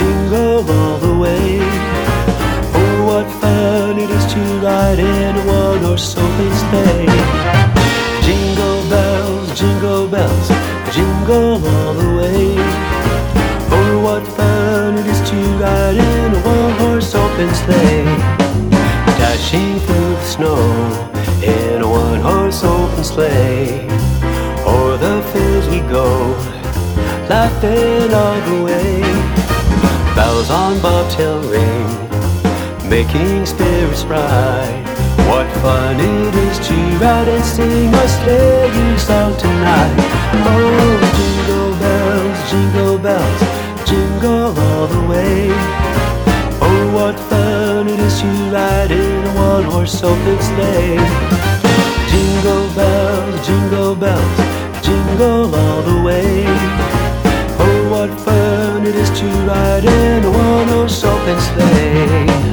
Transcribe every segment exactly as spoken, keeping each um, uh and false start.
jingle all the way. Oh, what fun it is to ride in a one-horse open sleigh. Jingle bells, jingle bells, jingle all the way. Oh, what fun it is to ride in a one-horse open sleigh. Dashing through the snow in a one-horse open sleigh. O'er the fields we go, laughing all the way. Bells on bobtail ring, making spirits bright. What fun it is to ride and sing a sleighing song tonight. Oh, jingle bells, jingle bells, jingle all the way. Oh, what fun it is to ride in a one-horse open sleigh. Jingle bells, jingle bells, jingle all the way. Oh, what fun it is to ride in a one-horse open sleigh.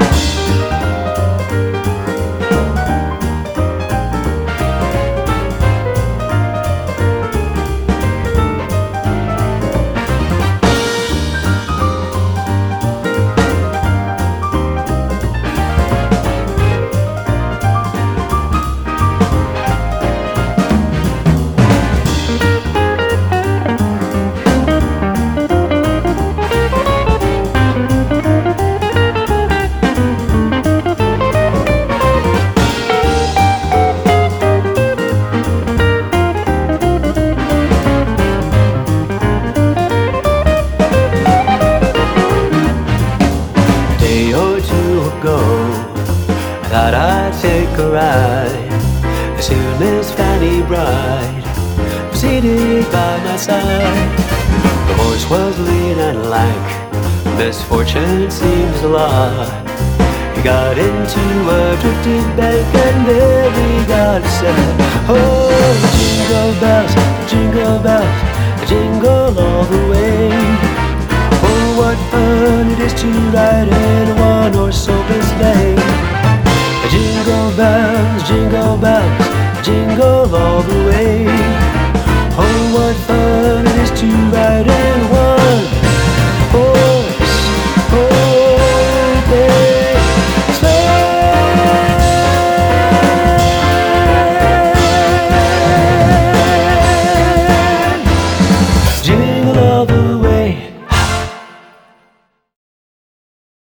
Go, thought I'd take a ride. As soon as Fanny Bride was seated by my side. The horse was lean and lank, misfortune seems a lot. He got into a drifted bank and there he got set. Oh, jingle bells, jingle bells, jingle all the way. Oh, what fun it is to ride in a one-horse open sleigh. Jingle bells, jingle bells, jingle all the way. Oh, what fun it is to ride in a one